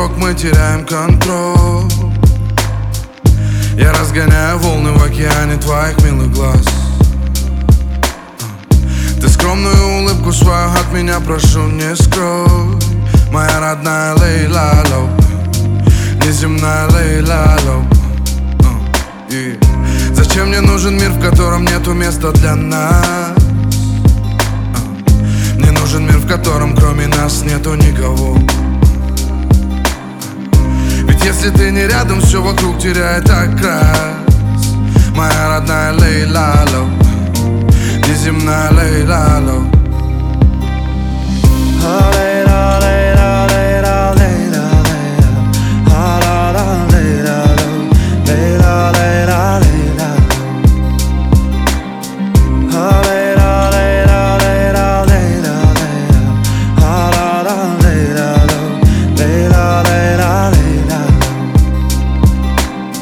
ветерок, мы теряем контроль. Я разгоняю волны в океане твоих милых глаз. Ты скромную улыбку свою от меня прошу не скрой. Моя родная Лейла Лоу, неземная Лейла Лоу. Зачем мне нужен мир, в котором нету места для нас? Мне нужен мир, в котором кроме нас нету никого. Ведь если ты не рядом, все вокруг теряет окрас. Моя родная Лейла Лоу, неземная Лейла Лоу.